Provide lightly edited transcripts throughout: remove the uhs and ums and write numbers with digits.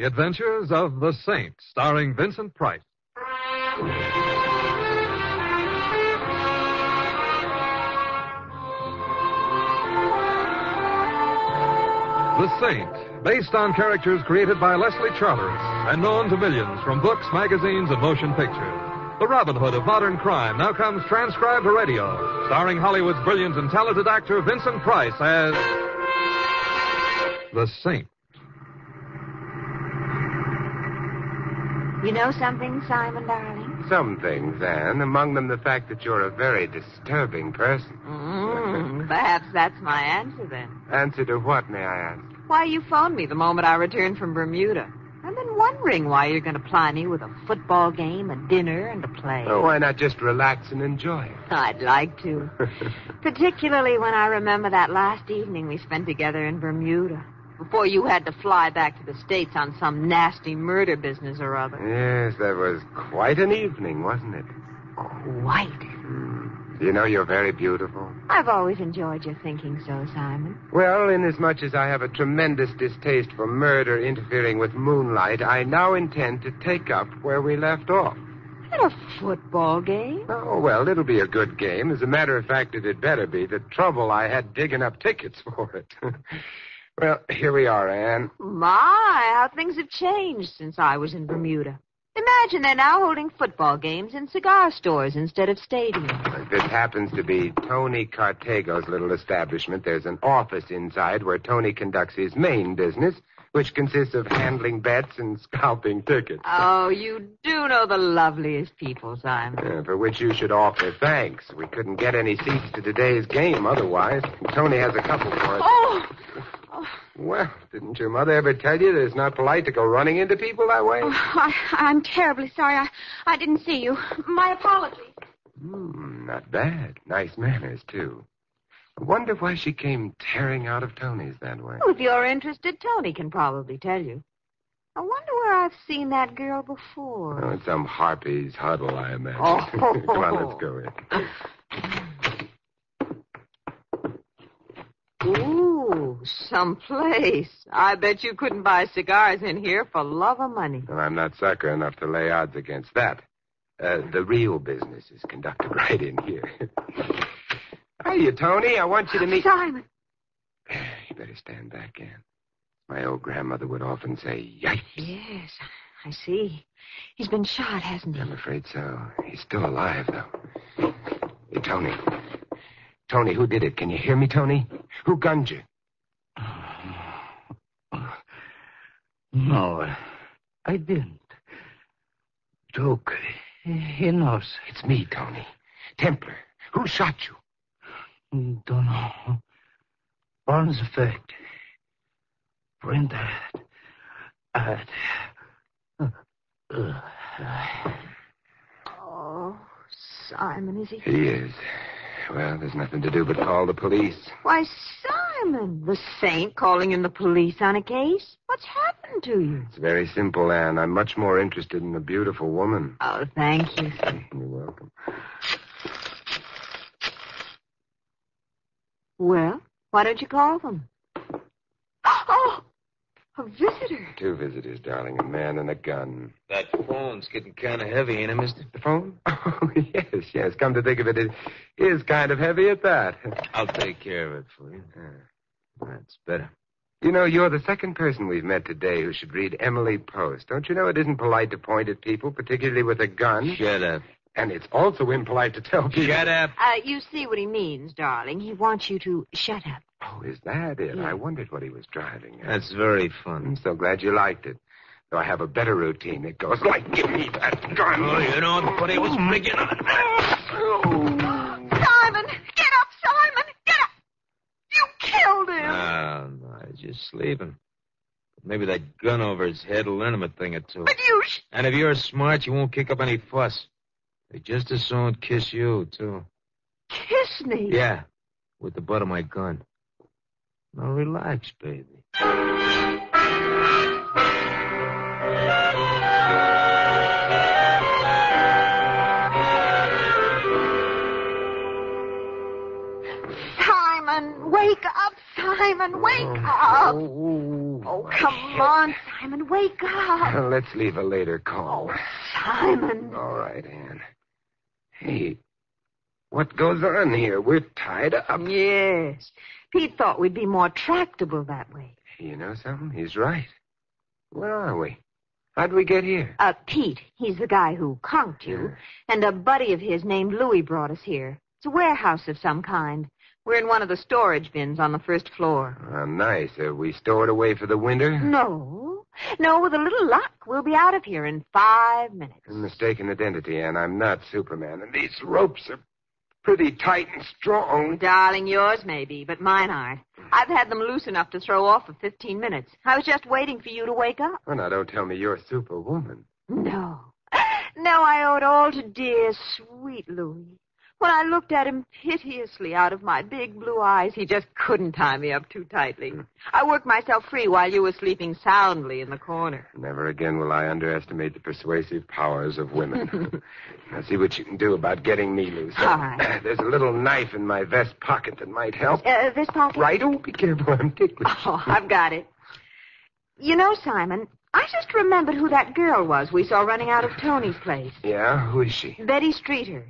The Adventures of the Saint, starring Vincent Price. The Saint, based on characters created by Leslie Charteris and known to millions from books, magazines, and motion pictures. The Robin Hood of modern crime now comes transcribed to radio, starring Hollywood's brilliant and talented actor Vincent Price as The Saint. You know something, Simon, darling? Some things, Anne. Among them the fact that you're a very disturbing person. Perhaps that's my answer, then. Answer to what, may I ask? Why you phoned me the moment I returned from Bermuda. I've been wondering why you're going to ply me with a football game, a dinner, and a play. Oh, why not just relax and enjoy it? I'd like to. Particularly when I remember that last evening we spent together in Bermuda. Before you had to fly back to the States on some nasty murder business or other. Yes, that was quite an evening, wasn't it? Quite. You know, you're very beautiful. I've always enjoyed your thinking so, Simon. Well, inasmuch as I have a tremendous distaste for murder interfering with moonlight, I now intend to take up where we left off. At a football game? Oh, well, it'll be a good game. As a matter of fact, it had better be. The trouble I had digging up tickets for it. Well, here we are, Anne. My, how things have changed since I was in Bermuda. Imagine they're now holding football games in cigar stores instead of stadiums. This happens to be Tony Cartago's little establishment. There's an office inside where Tony conducts his main business, which consists of handling bets and scalping tickets. Oh, you do know the loveliest people, Simon. For which you should offer thanks. We couldn't get any seats to today's game otherwise. Tony has a couple for us. Oh! Well, didn't your mother ever tell you that it's not polite to go running into people that way? Oh, I'm terribly sorry. I didn't see you. My apologies. Not bad. Nice manners, too. I wonder why she came tearing out of Tony's that way. Well, if you're interested, Tony can probably tell you. I wonder where I've seen that girl before. Oh, it's some harpy's huddle, I imagine. Oh. Come on, let's go in. Ooh, someplace. I bet you couldn't buy cigars in here for love or money. Well, I'm not sucker enough to lay odds against that. The real business is conducted right in here. Hiya, Tony. I want you to meet... Simon. You better stand back, Anne. My old grandmother would often say, yikes. Yes, I see. He's been shot, hasn't he? I'm afraid so. He's still alive, though. Hey, Tony. Tony, who did it? Can you hear me, Tony? Who gunned you? No, I didn't. Duke, he knows. It's me, Tony. Templar. Who shot you? Don't know. Burns effect. Printer. Oh, Simon, is he? He is. Well, there's nothing to do but call the police. Why, Simon, the Saint calling in the police on a case? What's happened to you? It's very simple, Anne. I'm much more interested in a beautiful woman. Oh, thank you. You're welcome. Well, why don't you call them? Oh, a visitor. 2 visitors, darling. A man and a gun. That phone's getting kind of heavy, ain't it, mister? The phone? Oh, yes. Come to think of it, it is kind of heavy at that. I'll take care of it for you. That's better. You know, you're the second person we've met today who should read Emily Post. Don't you know it isn't polite to point at people, particularly with a gun? Shut up. And it's also impolite to tell people... Shut up. You see what he means, darling. He wants you to shut up. Oh, is that it? Yeah. I wondered what he was driving at. That's very I'm fun. so glad you liked it. Though I have a better routine. It goes like, give me that gun. Oh, you know, the buddy was making on it. Simon! Get up, Simon! Get up! You killed him! No, he's just sleeping. Maybe that gun over his head will learn him a thing or two. But you... And if you're smart, you won't kick up any fuss. They just as soon kiss you, too. Kiss me? Yeah, with the butt of my gun. Now relax, baby. Simon, wake up, Simon. Simon, wake up. Oh, come on, Simon, wake up. Let's leave a later call. Oh, Simon. All right, Ann. Hey, what goes on here? We're tied up. Yes. Pete thought we'd be more tractable that way. You know something? He's right. Where are we? How'd we get here? Pete, he's the guy who conked you, and a buddy of his named Louis brought us here. It's a warehouse of some kind. We're in one of the storage bins on the first floor. Oh, nice. Are we stored away for the winter? No, with a little luck, we'll be out of here in 5 minutes. Mistaken identity, Ann. I'm not Superman, and these ropes are pretty tight and strong. Darling, yours may be, but mine aren't. I've had them loose enough to throw off for 15 minutes. I was just waiting for you to wake up. Well, now, don't tell me you're Superwoman. No, I owe it all to dear, sweet Louis. When I looked at him piteously out of my big blue eyes, he just couldn't tie me up too tightly. I worked myself free while you were sleeping soundly in the corner. Never again will I underestimate the persuasive powers of women. Now, see what you can do about getting me loose. All right. There's a little knife in my vest pocket that might help. This pocket? Right? Oh, be careful. I'm ticklish. Oh, I've got it. You know, Simon, I just remembered who that girl was we saw running out of Tony's place. Yeah? Who is she? Betty Streeter.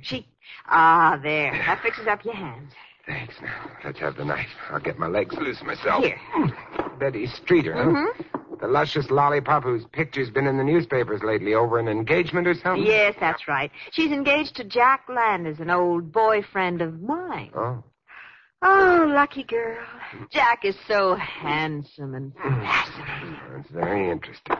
There. That fixes up your hands. Thanks. Now, let's have the knife. I'll get my legs loose myself. Here. Betty Streeter, huh? Mm-hmm. The luscious lollipop whose picture's been in the newspapers lately over an engagement or something? Yes, that's right. She's engaged to Jack Landers, an old boyfriend of mine. Oh. Oh, lucky girl. Jack is so handsome and fascinating. That's very interesting.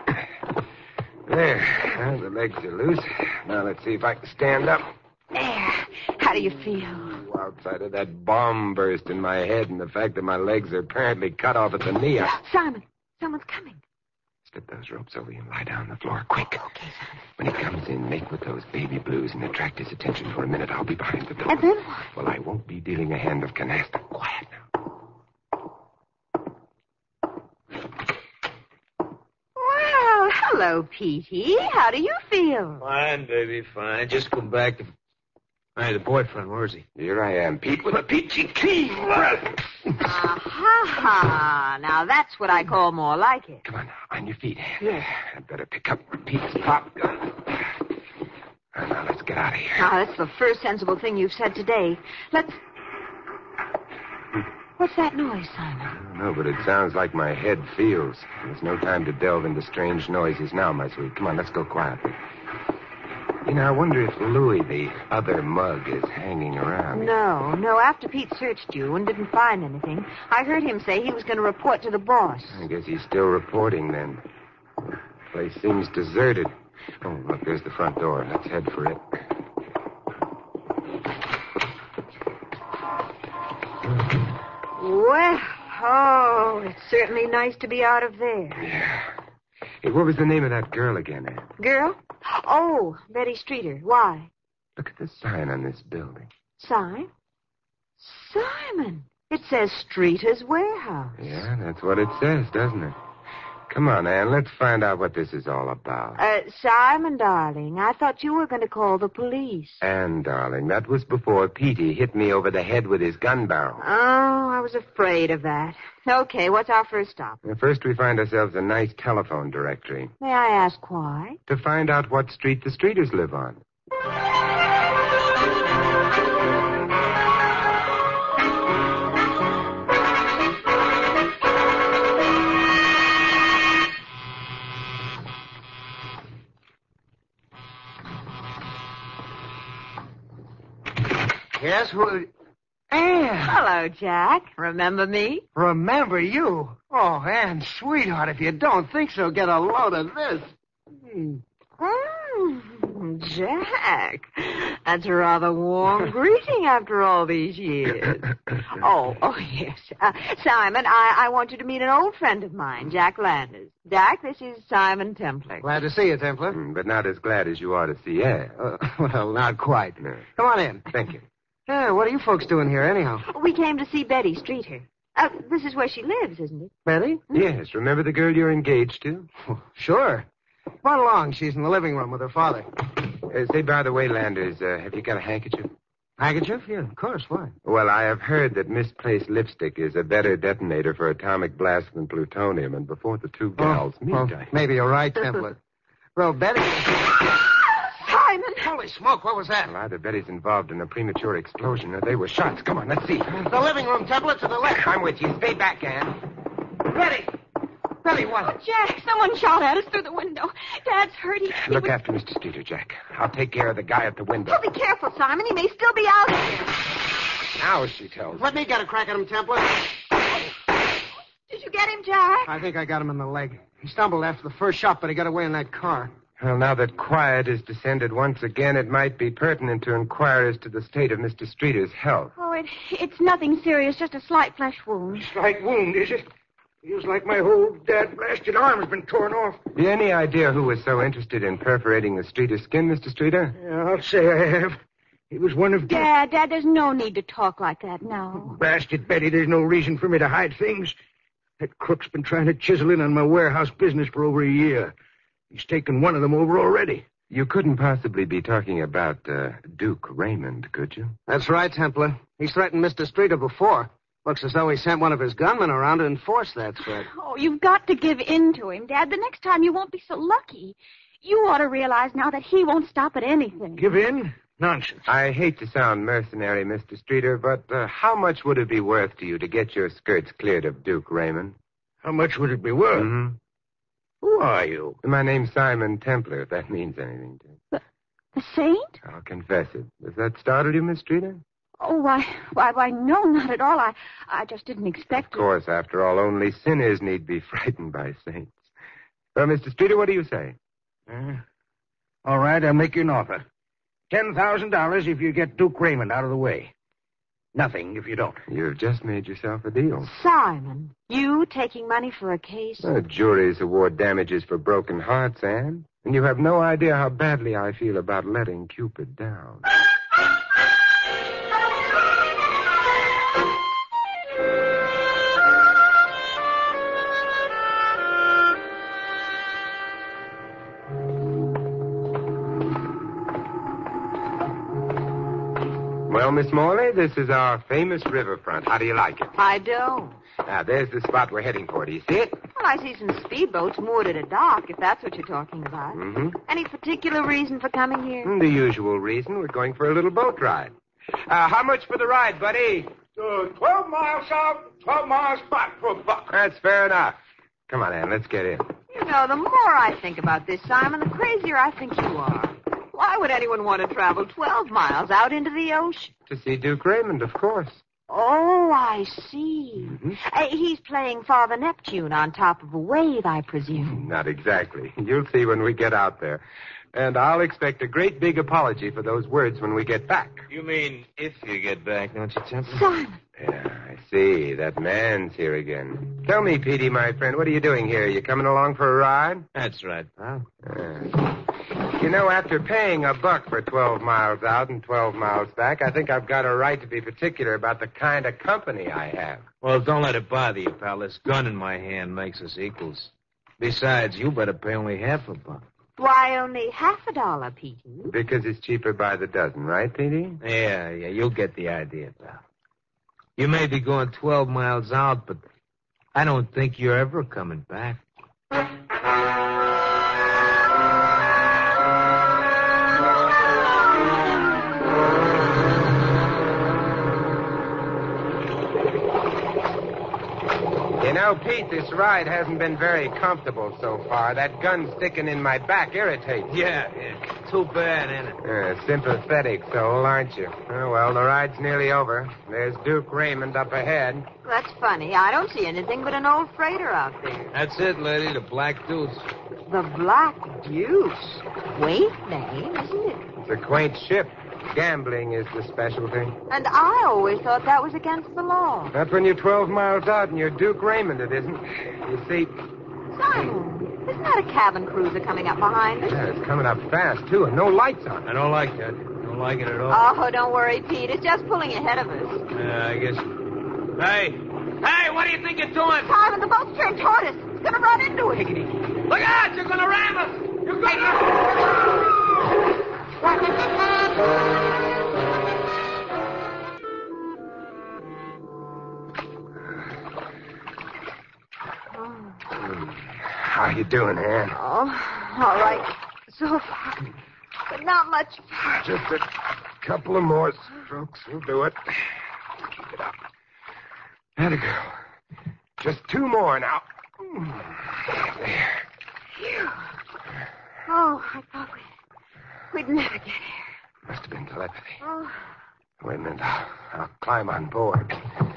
There. Now the legs are loose. Now let's see if I can stand up. There. How do you feel? Ooh, outside of that bomb burst in my head and the fact that my legs are apparently cut off at the knee. Simon, someone's coming. Slip those ropes over you and lie down on the floor, quick. Okay, Simon. When he comes in, make with those baby blues and attract his attention for a minute. I'll be behind the door. And then what? Well, I won't be dealing a hand of canasta. Quiet now. Well, hello, Petey. How do you feel? Fine, baby, fine. Just come back to... Hey, the boyfriend, where is he? Here I am, Pete, with a peachy keen. Ha! Now that's what I call more like it. Come on, on your feet. Yes. I'd better pick up Pete's pop gun. Now, let's get out of here. Now, that's the first sensible thing you've said today. What's that noise, Simon? I don't know, but it sounds like my head feels. There's no time to delve into strange noises now, my sweet. Come on, let's go quietly. You know, I wonder if Louis, the other mug, is hanging around. No. After Pete searched you and didn't find anything, I heard him say he was going to report to the boss. I guess he's still reporting, then. The place seems deserted. Oh, look, there's the front door. Let's head for it. Well, it's certainly nice to be out of there. Yeah. Hey, what was the name of that girl again, Ann? Girl? Oh, Betty Streeter. Why? Look at the sign on this building. Sign? Simon, it says Streeter's Warehouse. Yeah, that's what it says, doesn't it? Come on, Ann, let's find out what this is all about. Simon, darling, I thought you were going to call the police. Ann, darling, that was before Petey hit me over the head with his gun barrel. Oh, I was afraid of that. Okay, what's our first stop? First, we find ourselves a nice telephone directory. May I ask why? To find out what street the Streeters live on. Yes, who... Ann! Hello, Jack. Remember me? Remember you? Oh, Ann, sweetheart, if you don't think so, get a load of this. Jack. That's a rather warm greeting after all these years. Oh, yes. Simon, I want you to meet an old friend of mine, Jack Landers. Jack, this is Simon Templar. Glad to see you, Templar. But not as glad as you ought to see Ann. Well, not quite. No. Come on in. Thank you. What are you folks doing here, anyhow? We came to see Betty Streeter. This is where she lives, isn't it? Betty? Yes, remember the girl you're engaged to? Sure. Come on along. She's in the living room with her father. Say, by the way, Landers, have you got a handkerchief? Handkerchief? Yeah, of course. Why? Well, I have heard that misplaced lipstick is a better detonator for atomic blast than plutonium, and before the two gals meet, Well, maybe you're right, Templar. Well, Betty... Simon! Holy smoke, what was that? Well, either Betty's involved in a premature explosion or they were shots. Come on, let's see. The living room, Templar, to the left. I'm with you. Stay back, Ann. Betty! Betty, what? Jack, someone shot at us through the window. Dad's hurt. He Look was... after Mr. Streeter, Jack. I'll take care of the guy at the window. Oh, be careful, Simon. He may still be out here. Now she tells me. Let me get a crack at him, Templar. Did you get him, Jack? I think I got him in the leg. He stumbled after the first shot, but he got away in that car. Well, now that quiet has descended once again, it might be pertinent to inquire as to the state of Mr. Streeter's health. Oh, it's nothing serious, just a slight flesh wound. Slight wound, is it? Feels like my whole dad-blasted arm has been torn off. Have you any idea who was so interested in perforating the Streeter skin, Mr. Streeter? Yeah, I'll say I have. He was one of... Dad, there's no need to talk like that now. Blasted Betty, there's no reason for me to hide things. That crook's been trying to chisel in on my warehouse business for over a year. He's taken one of them over already. You couldn't possibly be talking about Duke Raymond, could you? That's right, Templar. He's threatened Mr. Streeter before. Looks as though he sent one of his gunmen around to enforce that threat. Oh, you've got to give in to him, Dad. The next time you won't be so lucky. You ought to realize now that he won't stop at anything. Give in? Nonsense. I hate to sound mercenary, Mr. Streeter, but how much would it be worth to you to get your skirts cleared of Duke Raymond? How much would it be worth? Mm-hmm. Who are you? My name's Simon Templar, if that means anything to you. A saint? I'll confess it. Does that startle you, Miss Streeter? Oh, why, no, not at all. I just didn't expect Of course, after all, only sinners need be frightened by saints. Well, Mr. Streeter, what do you say? All right, I'll make you an offer. $10,000 if you get Duke Raymond out of the way. Nothing if you don't. You've just made yourself a deal. Simon, you taking money for a case? Juries award damages for broken hearts, Anne. And you have no idea how badly I feel about letting Cupid down. Well, Miss Morley, this is our famous riverfront. How do you like it? I don't. Now, there's the spot we're heading for. Do you see it? Well, I see some speedboats moored at a dock, if that's what you're talking about. Mm-hmm. Any particular reason for coming here? The usual reason. We're going for a little boat ride. How much for the ride, buddy? 12 miles south, 12 miles back for a buck. That's fair enough. Come on, Ann, let's get in. You know, the more I think about this, Simon, the crazier I think you are. Why would anyone want to travel 12 miles out into the ocean? To see Duke Raymond, of course. Oh, I see. Mm-hmm. He's playing Father Neptune on top of a wave, I presume. Not exactly. You'll see when we get out there. And I'll expect a great big apology for those words when we get back. You mean if you get back, don't you, Templar? Simon. Yeah, I see. That man's here again. Tell me, Petey, my friend, what are you doing here? You coming along for a ride? That's right, pal. You know, after paying a buck for 12 miles out and 12 miles back, I think I've got a right to be particular about the kind of company I have. Well, don't let it bother you, pal. This gun in my hand makes us equals. Besides, you better pay only half a buck. Why only $50, Petey? Because it's cheaper by the dozen, right, Petey? Yeah, you'll get the idea, pal. You may be going 12 miles out, but I don't think you're ever coming back. You know, Pete, this ride hasn't been very comfortable so far. That gun sticking in my back irritates. Yeah. Too bad, ain't it? Sympathetic soul, aren't you? Oh, well, the ride's nearly over. There's Duke Raymond up ahead. That's funny. I don't see anything but an old freighter out there. That's it, lady, the Black Deuce. The Black Deuce. Quaint name, isn't it? It's a quaint ship. Gambling is the specialty. And I always thought that was against the law. Not when you're 12 miles out and you're Duke Raymond, it isn't. You see... Simon, isn't that a cabin cruiser coming up behind us? Yeah, it's coming up fast, too, and no lights on. I don't like that. Don't like it at all. Oh, don't worry, Pete. It's just pulling ahead of us. Yeah, I guess... Hey, what do you think you're doing? Simon, the boat's turned toward us. It's going to run into us. Look out! You're going to ram us! You're going to... Oh. How you doing, Ann? Oh, all right. So far. But not much farther. Just a couple of more strokes will do it. Keep it up. Atta girl. Just 2 more now. There. Phew. Oh, I thought we'd never get here. Must have been telepathy. Oh. Wait a minute. I'll climb on board.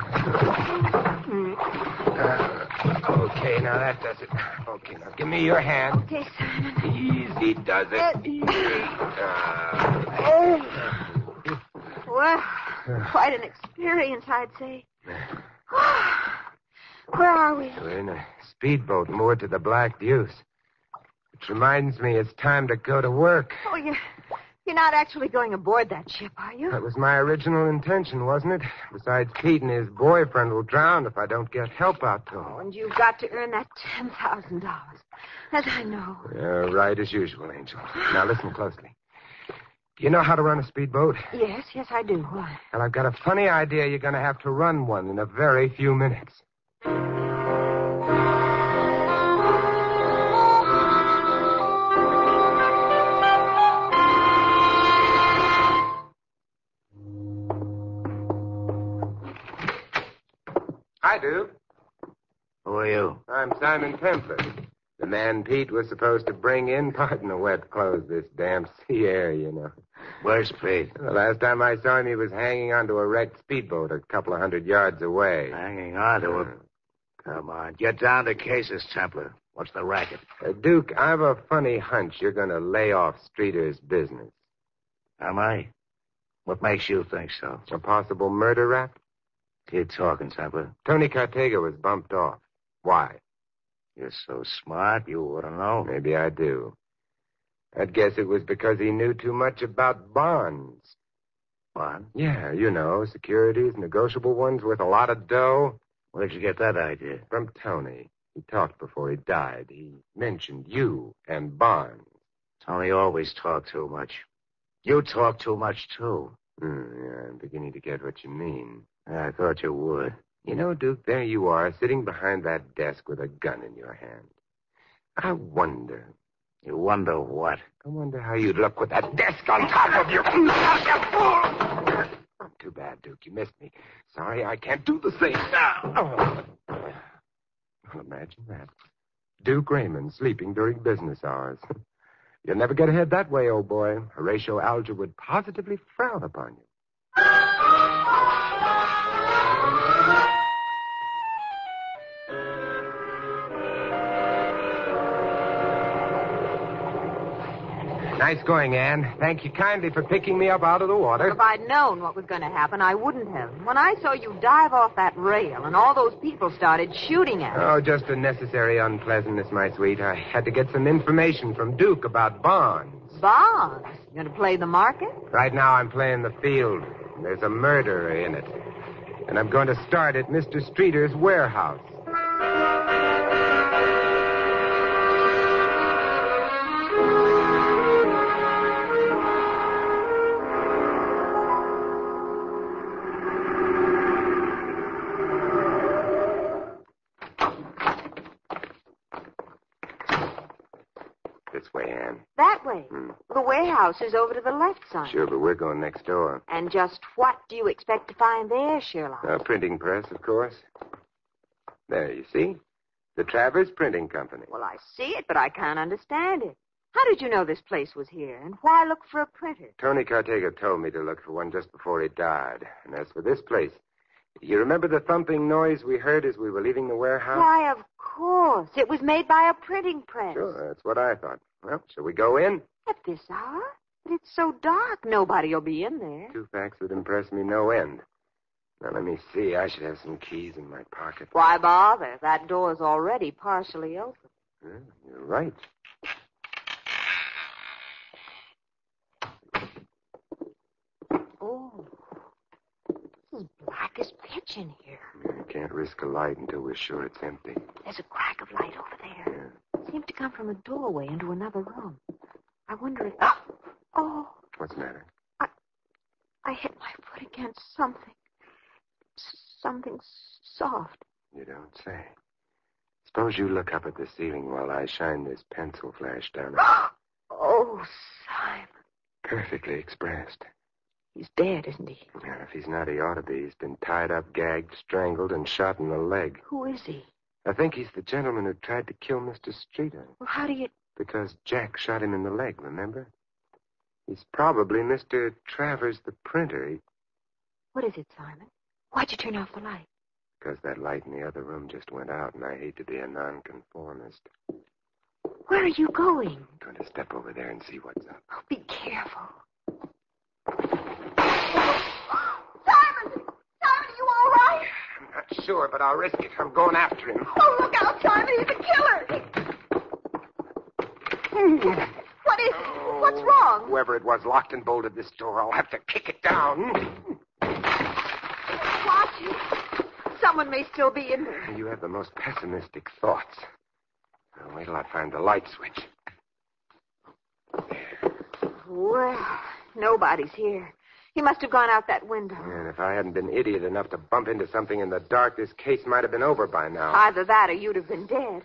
Okay, now that does it. Okay, now give me your hand. Okay, Simon. Easy does it. Easy. Well, quite an experience, I'd say. Where are we? We're in a speedboat moored to the Black Deuce. Which reminds me it's time to go to work. Oh, you're not actually going aboard that ship, are you? That was my original intention, wasn't it? Besides, Pete and his boyfriend will drown if I don't get help out to Oh, them. and you've got to earn that $10,000. As I know. Yeah, right as usual, Angel. Now listen closely. Do you know how to run a speedboat? Yes, I do. Why? Well, I've got a funny idea you're going to have to run one in a very few minutes. Hi, Duke. Who are you? I'm Simon Templar. The man Pete was supposed to bring in. Pardon the wet clothes, this damn sea air, you know. Where's Pete? The last time I saw him, he was hanging onto a wrecked speedboat a couple of 100 yards away. Hanging on to it. Come on, get down to cases, Templar. What's the racket? Duke, I've a funny hunch you're going to lay off Streeter's business. Am I? What makes you think so? A possible murder rap? Keep talking, Templar. Tony Cartega was bumped off. Why? You're so smart, you ought to know. Maybe I do. I'd guess it was because he knew too much about bonds. Bond? Yeah, you know, securities, negotiable ones worth a lot of dough. Where'd you get that idea? From Tony. He talked before he died. He mentioned you and bonds. Tony always talked too much. You talk too much, too. Yeah, I'm beginning to get what you mean. I thought you would. You know, Duke, there you are, sitting behind that desk with a gun in your hand. I wonder. You wonder what? I wonder how you'd look with that desk on top of you. Too bad, Duke. You missed me. Sorry, I can't do the same now. Well, imagine that. Duke Raymond sleeping during business hours. You'll never get ahead that way, old boy. Horatio Alger would positively frown upon you. Nice going, Ann. Thank you kindly for picking me up out of the water. If I'd known what was going to happen, I wouldn't have. When I saw you dive off that rail and all those people started shooting at you. Oh, just a necessary unpleasantness, my sweet. I had to get some information from Duke about bonds. Bonds? You going to play the market? Right now I'm playing the field. There's a murderer in it. And I'm going to start at Mr. Streeter's warehouse. This way, Ann. That way. The warehouse is over to the left side. Sure, but we're going next door. And just what do you expect to find there, Sherlock? A printing press, of course. There, you see? The Travers Printing Company. Well, I see it, but I can't understand it. How did you know this place was here? And why look for a printer? Tony Cartega told me to look for one just before he died. And as for this place, you remember the thumping noise we heard as we were leaving the warehouse? Why, of course. It was made by a printing press. Sure, that's what I thought. Well, shall we go in? At this hour? But it's so dark, nobody'll be in there. Two facts would impress me no end. Now, let me see. I should have some keys in my pocket. Why bother? That door's already partially open. Yeah, you're right. Oh, this is black as pitch in here. I can't risk a light until we're sure it's empty. There's a crack of light over there. It seemed to come from a doorway into another room. I wonder if... Oh! What's the matter? I hit my foot against something. Something soft. You don't say. It's Suppose you look up at the ceiling while I shine this pencil flash down. Oh, Simon. Perfectly expressed. He's dead, isn't he? Well, if he's not, he ought to be. He's been tied up, gagged, strangled, and shot in the leg. Who is he? I think he's the gentleman who tried to kill Mr. Streeter. Well, how do you... Because Jack shot him in the leg, remember? He's probably Mr. Travers, the printer. What is it, Simon? Why'd you turn off the light? Because that light in the other room just went out, and I hate to be a nonconformist. Where are you going? I'm going to step over there and see what's up. Oh, be careful. Simon! Simon, are you all right? I'm not sure, but I'll risk it. I'm going after him. Oh, look out, Simon. He's a killer. What is it? What's wrong? Whoever it was locked and bolted this door. I'll have to kick it down. Watch it. Someone may still be in there. You have the most pessimistic thoughts. Now, wait till I find the light switch. Well, nobody's here. He must have gone out that window. And if I hadn't been idiot enough to bump into something in the dark, this case might have been over by now. Either that or you'd have been dead.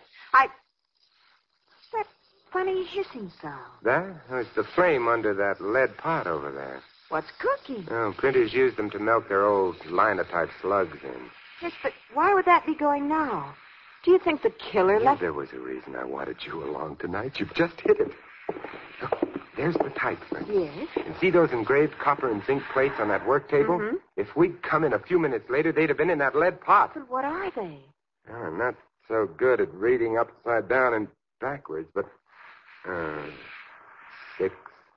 That funny hissing sound. That? Oh, it's the flame under that lead pot over there. What's cooking? Oh, printers use them to melt their old linotype slugs in. Yes, but why would that be going now? Do you think the killer Yeah, left... there was a reason I wanted you along tonight. You've just hit it. Look, there's the type print. Yes? And see those engraved copper and zinc plates on that work table? Mm-hmm. If we'd come in a few minutes later, they'd have been in that lead pot. But what are they? Oh, I'm not so good at reading upside down and backwards, but 6%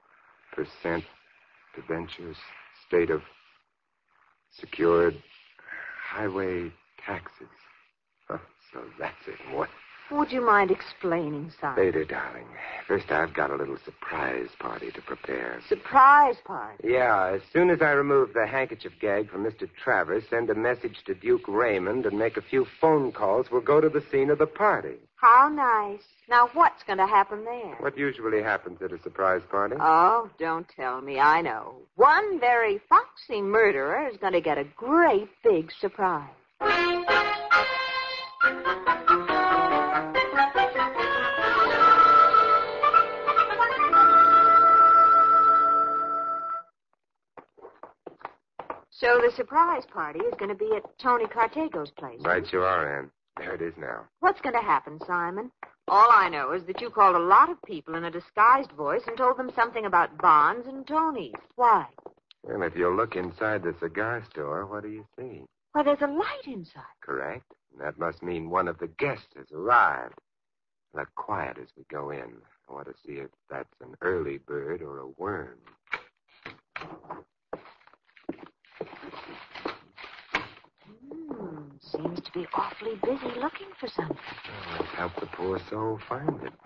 debentures, state of secured highway taxes. Oh, so that's it. What? Would you mind explaining, Simon? Later, darling. First, I've got a little surprise party to prepare. Surprise party? Yeah, as soon as I remove the handkerchief gag from Mr. Travers, send a message to Duke Raymond and make a few phone calls, we'll go to the scene of the party. How nice. Now, what's going to happen there? What usually happens at a surprise party? Oh, don't tell me. I know. One very foxy murderer is going to get a great big surprise. So the surprise party is going to be at Tony Cartego's place. Right you are, Ann. There it is now. What's going to happen, Simon? All I know is that you called a lot of people in a disguised voice and told them something about Bonds and Tony's. Why? Well, if you'll look inside the cigar store, what do you see? Why, there's a light inside. Correct. And that must mean one of the guests has arrived. Look quiet as we go in. I want to see if that's an early bird or a worm. Seems to be awfully busy looking for something. Oh, let's help the poor soul find it.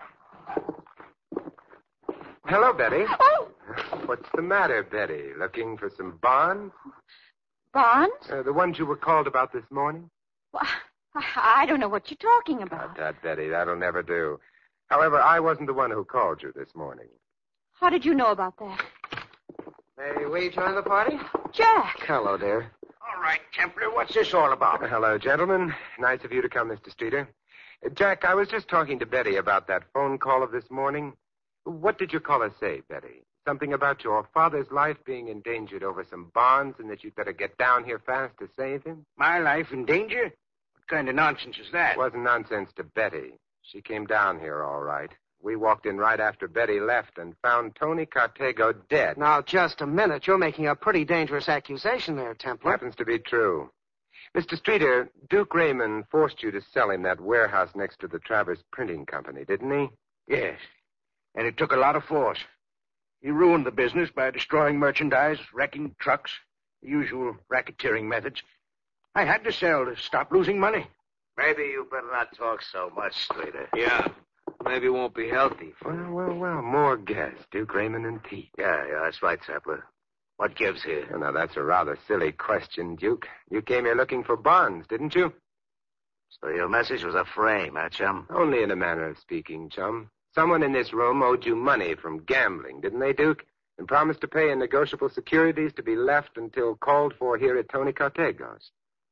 Hello, Betty. Oh! What's the matter, Betty? Looking for some bonds? Bonds? The ones you were called about this morning? Well, I don't know what you're talking about. That, Betty. That'll never do. However, I wasn't the one who called you this morning. How did you know about that? May we join the party? Jack. Hello, dear. All right, Templar, what's this all about? Hello, gentlemen. Nice of you to come, Mr. Streeter. Jack, I was just talking to Betty about that phone call of this morning. What did your caller say, Betty? Something about your father's life being endangered over some bonds and that you'd better get down here fast to save him? My life in danger? What kind of nonsense is that? It wasn't nonsense to Betty. She came down here all right. We walked in right after Betty left and found Tony Cartego dead. Now, just a minute. You're making a pretty dangerous accusation there, Templar. Happens to be true. Mr. Streeter, Duke Raymond forced you to sell him that warehouse next to the Travers Printing Company, didn't he? Yes. And it took a lot of force. He ruined the business by destroying merchandise, wrecking trucks, the usual racketeering methods. I had to sell to stop losing money. Maybe you better not talk so much, Streeter. Yeah. Maybe it won't be healthy. Well. More guests. Duke Raymond and Pete. Yeah, that's right, Sapler. What gives here? Well, now, that's a rather silly question, Duke. You came here looking for bonds, didn't you? So your message was a frame, huh, chum? Only in a manner of speaking, chum. Someone in this room owed you money from gambling, didn't they, Duke? And promised to pay in negotiable securities to be left until called for here at Tony Cartego's.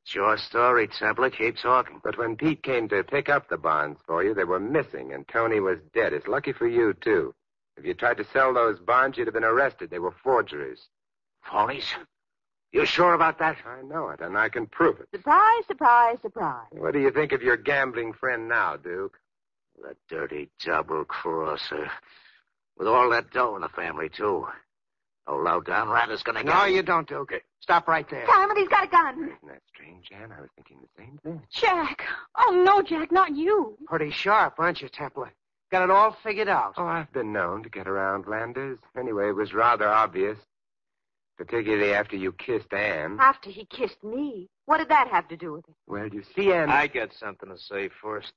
It's your story, Templar. Keep talking. But when Pete came to pick up the bonds for you, they were missing, and Tony was dead. It's lucky for you, too. If you tried to sell those bonds, you'd have been arrested. They were forgeries. Phonies? You sure about that? I know it, and I can prove it. Surprise, surprise, surprise. What do you think of your gambling friend now, Duke? The dirty double-crosser. With all that dough in the family, too. No low-down rat is going to get... No, you don't, Duke. Stop right there. Simon, he's got a gun. Isn't that strange, Ann? I was thinking the same thing. Jack. Oh, no, Jack, not you. Pretty sharp, aren't you, Templar? Got it all figured out. Oh, I've been known to get around Landers. Anyway, it was rather obvious. Particularly after you kissed Ann. After he kissed me. What did that have to do with it? Well, you see, Ann... I got something to say first.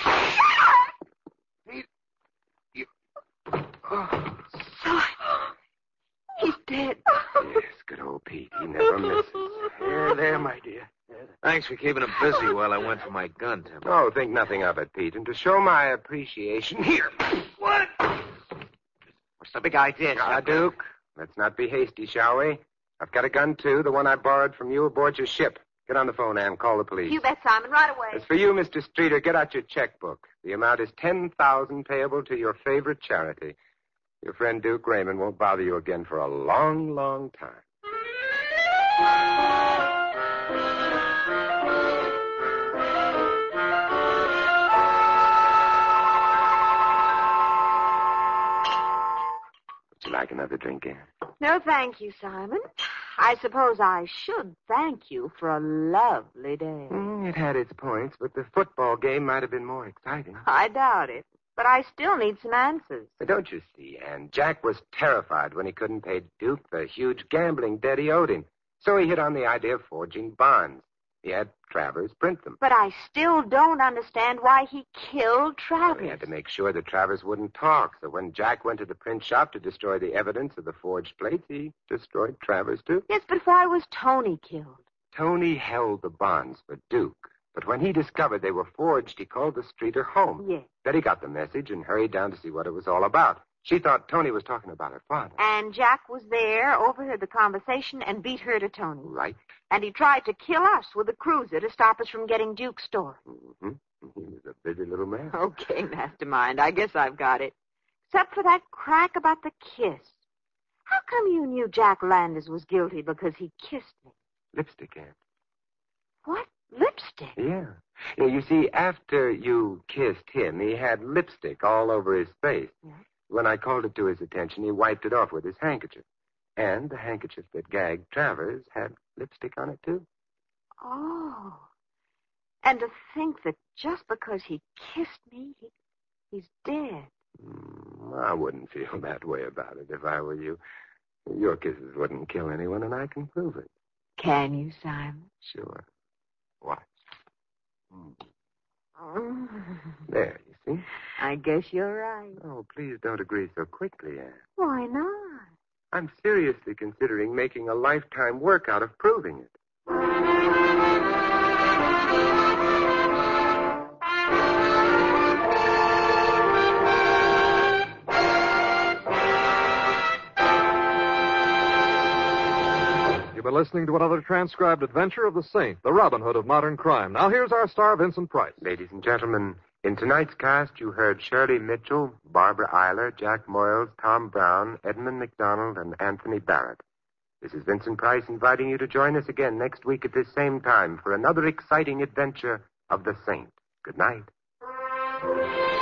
He's dead. Yes, good old Pete. He never misses. There, my dear. Thanks for keeping him busy while I went for my gun, Templar. Oh, think nothing of it, Pete. And to show my appreciation... Here. What? What's the big idea, Now, Duke, let's not be hasty, shall we? I've got a gun, too, the one I borrowed from you aboard your ship. Get on the phone, Ann. Call the police. You bet, Simon, right away. As for you, Mr. Streeter, get out your checkbook. The amount is $10,000 payable to your favorite charity. Your friend Duke Raymond won't bother you again for a long, long time. Would you like another drink, Ann? No, thank you, Simon. I suppose I should thank you for a lovely day. It had its points, but the football game might have been more exciting. I doubt it. But I still need some answers. But don't you see, Ann? Jack was terrified when he couldn't pay Duke the huge gambling debt he owed him. So he hit on the idea of forging bonds. He had Travers print them. But I still don't understand why he killed Well, Travers. he had to make sure that Travers wouldn't talk. So when Jack went to the print shop to destroy the evidence of the forged plates, he destroyed Travers, too. Yes, but why was Tony killed? Tony held the bonds for Duke. But when he discovered they were forged, he called the Streeter home. Yes. Then he got the message and hurried down to see what it was all about. She thought Tony was talking about her father. And Jack was there, overheard the conversation, and beat her to Tony. Right. And he tried to kill us with a cruiser to stop us from getting Duke's story. Mm-hmm. He was a busy little man. Okay, Mastermind, I guess I've got it. Except for that crack about the kiss. How come you knew Jack Landers was guilty because he kissed me? Lipstick, Ann. What? Lipstick? Yeah. You see, after you kissed him, he had lipstick all over his face. Yeah. When I called it to his attention, he wiped it off with his handkerchief. And the handkerchief that gagged Travers had lipstick on it, too. Oh. And to think that just because he kissed me, he's dead. I wouldn't feel that way about it if I were you. Your kisses wouldn't kill anyone, and I can prove it. Can you, Simon? Sure. Watch. Mm. There, you see? I guess you're right. Oh, please don't agree so quickly, Ann. Why not? I'm seriously considering making a lifetime work out of proving it. You've been listening to another transcribed adventure of the Saint, the Robin Hood of modern crime. Now here's our star, Vincent Price. Ladies and gentlemen, in tonight's cast, you heard Shirley Mitchell, Barbara Eiler, Jack Moyles, Tom Brown, Edmund McDonald, and Anthony Barrett. This is Vincent Price inviting you to join us again next week at this same time for another exciting adventure of the Saint. Good night.